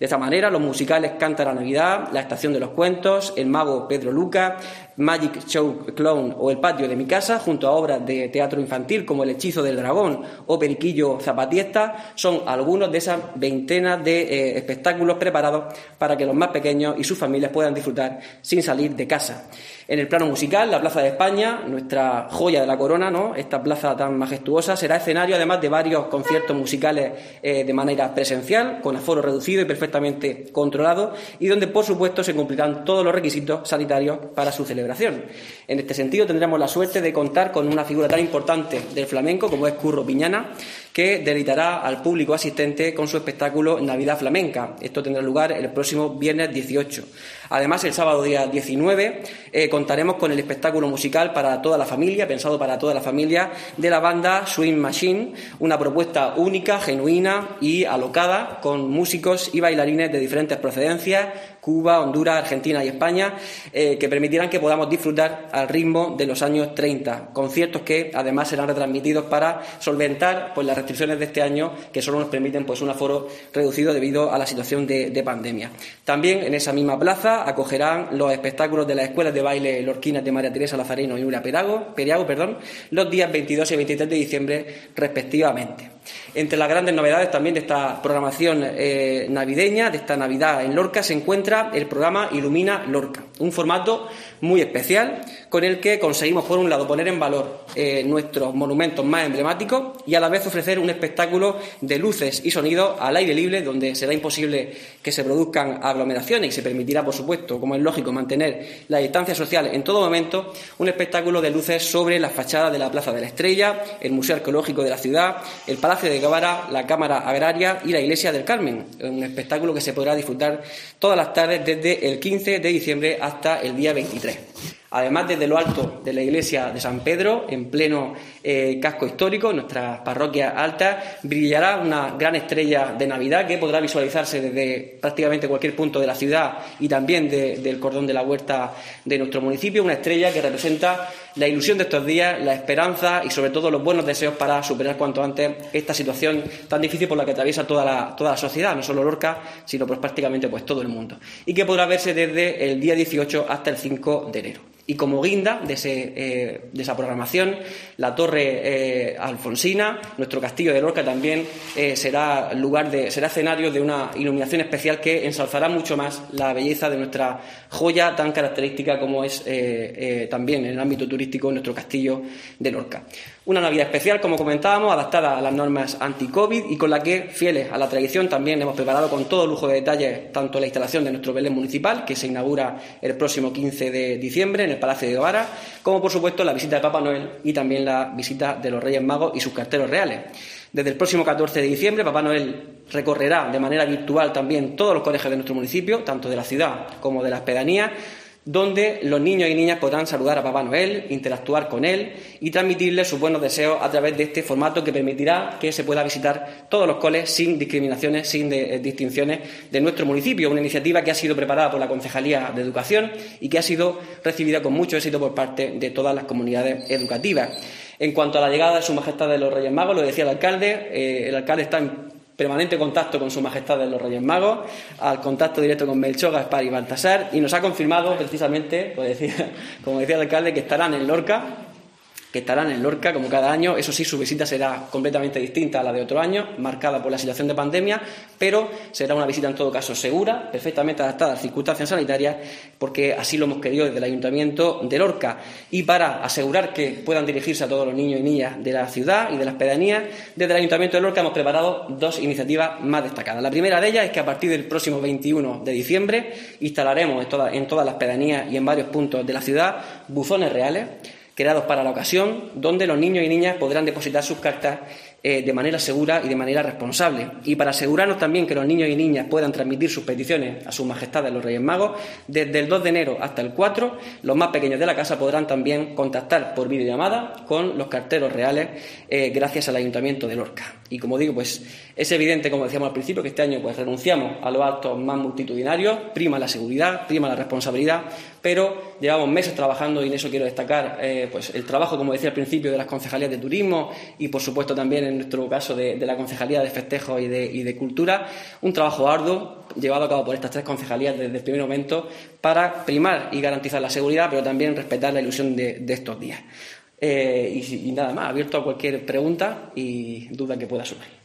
De esta manera, los musicales Canta la Navidad, La Estación de los Cuentos, El Mago Pedro Luca, Magic Show Clown o El Patio de mi Casa, junto a obras de teatro infantil como El Hechizo del Dragón o Periquillo Zapatiesta, son algunos de esas veintenas de espectáculos preparados para que los más pequeños y sus familias puedan disfrutar sin salir de casa. En el plano musical, la Plaza de España, nuestra joya de la corona, ¿no? Esta plaza tan majestuosa, será escenario además de varios conciertos musicales de manera presencial, con aforo reducido y perfectamente controlado, y donde por supuesto se cumplirán todos los requisitos sanitarios para su celebración. En este sentido tendremos la suerte de contar con una figura tan importante del flamenco como es Curro Piñana, que deleitará al público asistente con su espectáculo Navidad Flamenca. Esto tendrá lugar el próximo viernes 18. Además, el sábado día 19 contaremos con el espectáculo musical para toda la familia, pensado para toda la familia, de la banda Swing Machine, una propuesta única, genuina y alocada, con músicos y bailarines de diferentes procedencias, Cuba, Honduras, Argentina y España, que permitirán que podamos disfrutar al ritmo de los años 30. Conciertos que además serán retransmitidos para solventar las restricciones de este año, que solo nos permiten un aforo reducido debido a la situación de pandemia. También en esa misma plaza acogerán los espectáculos de las escuelas de baile lorquinas de María Teresa Lazareno y Nuria Periago, los días 22 y 23 de diciembre respectivamente. Entre las grandes novedades también de esta programación navideña, de esta Navidad en Lorca, se encuentra el programa Ilumina Lorca, un formato muy especial con el que conseguimos, por un lado, poner en valor nuestros monumentos más emblemáticos y a la vez ofrecer un espectáculo de luces y sonidos al aire libre, donde será imposible que se produzcan aglomeraciones y se permitirá, por supuesto, como es lógico, mantener la distancia social en todo momento, un espectáculo de luces sobre las fachadas de la Plaza de la Estrella, el Museo Arqueológico de la ciudad, el Palacio de Guevara, la Cámara Agraria y la Iglesia del Carmen, un espectáculo que se podrá disfrutar todas las tardes desde el 15 de diciembre hasta el día 23. Además, desde lo alto de la iglesia de San Pedro, en pleno casco histórico, en nuestra parroquia alta, brillará una gran estrella de Navidad que podrá visualizarse desde prácticamente cualquier punto de la ciudad y también del cordón de la huerta de nuestro municipio, una estrella que representa la ilusión de estos días, la esperanza y sobre todo los buenos deseos para superar cuanto antes esta situación tan difícil por la que atraviesa toda la sociedad, no solo Lorca, sino prácticamente todo el mundo, y que podrá verse desde el día 18 hasta el 5 de enero. Y como guinda de esa programación, la Torre Alfonsina, nuestro castillo de Lorca, también será escenario de una iluminación especial que ensalzará mucho más la belleza de nuestra joya tan característica como es también en el ámbito turístico nuestro castillo de Lorca. Una Navidad especial, como comentábamos, adaptada a las normas anti-COVID y con la que, fieles a la tradición, también hemos preparado con todo lujo de detalles tanto la instalación de nuestro Belén municipal, que se inaugura el próximo 15 de diciembre en el Palacio de Guevara, como por supuesto la visita de Papá Noel y también la visita de los Reyes Magos y sus carteros reales. Desde el próximo 14 de diciembre, Papá Noel recorrerá de manera virtual también todos los colegios de nuestro municipio, tanto de la ciudad como de las pedanías, donde los niños y niñas podrán saludar a Papá Noel, interactuar con él y transmitirle sus buenos deseos a través de este formato que permitirá que se pueda visitar todos los coles sin discriminaciones, sin distinciones de nuestro municipio. Una iniciativa que ha sido preparada por la Concejalía de Educación y que ha sido recibida con mucho éxito por parte de todas las comunidades educativas. En cuanto a la llegada de Su Majestad de los Reyes Magos, lo decía el alcalde está en permanente contacto con Su Majestad de los Reyes Magos, al contacto directo con Melchor, Gaspar y Baltasar, y nos ha confirmado precisamente, como decía el alcalde, que estarán en Lorca como cada año. Eso sí, su visita será completamente distinta a la de otro año, marcada por la situación de pandemia, pero será una visita en todo caso segura, perfectamente adaptada a las circunstancias sanitarias, porque así lo hemos querido desde el Ayuntamiento de Lorca. Y para asegurar que puedan dirigirse a todos los niños y niñas de la ciudad y de las pedanías, desde el Ayuntamiento de Lorca hemos preparado dos iniciativas más destacadas. La primera de ellas es que a partir del próximo 21 de diciembre instalaremos en todas las pedanías y en varios puntos de la ciudad buzones reales creados para la ocasión, donde los niños y niñas podrán depositar sus cartas de manera segura y de manera responsable. Y para asegurarnos también que los niños y niñas puedan transmitir sus peticiones a Sus Majestades los Reyes Magos, desde el 2 de enero hasta el 4, los más pequeños de la casa podrán también contactar por videollamada con los carteros reales gracias al Ayuntamiento de Lorca. Y como digo, es evidente, como decíamos al principio, que este año renunciamos a los actos más multitudinarios, prima la seguridad, prima la responsabilidad, pero llevamos meses trabajando y en eso quiero destacar el trabajo, como decía al principio, de las concejalías de turismo y por supuesto también en nuestro caso de la Concejalía de Festejos y de Cultura, un trabajo arduo llevado a cabo por estas 3 concejalías desde el primer momento para primar y garantizar la seguridad, pero también respetar la ilusión de estos días. Y nada más, abierto a cualquier pregunta y duda que pueda surgir.